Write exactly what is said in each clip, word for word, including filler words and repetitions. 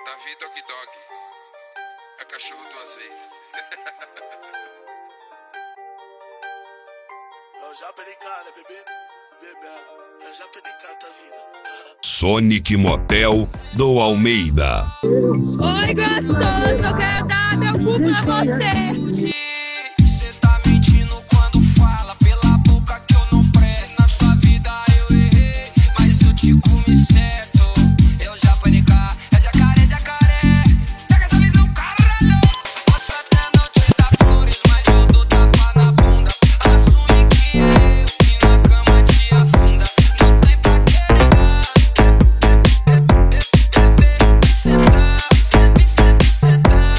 Davi Dog Dog. É cachorro duas vezes. Eu já perdi cara, bebê. Bebê. Eu já perdi cara da vida. Sonic Motel do Almeida. Oi, gostoso, eu quero dar meu cu pra você. Cê tá mentindo quando fala pela boca que eu não presto. Na sua vida eu errei, mas eu te comi certo. Eu já panicar, é jacaré, jacaré. Pega essa visão, caralho. Posso até não te dar flores, mas eu dou tapa na bunda. Assume que é eu que na cama te afunda. Não tem pra que negar. Cê tá, cê, cê, cê tá.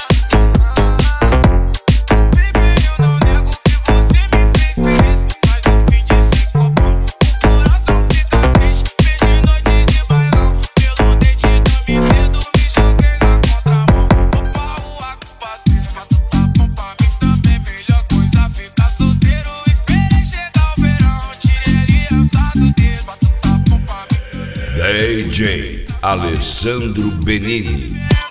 Baby, eu não nego que você me fez feliz, mas no fim de cinco copão o coração fica triste. Perdi noite de bailão, pelo dente dormi cedo, me joguei na contramão. Opa, o Acos passei, se pra tu tá bom pra mim também. Melhor coisa ficar solteiro, esperei chegar o verão, tirei aliança do dedo. Se pra tu tá bom pra mim D J Alessandro Benini.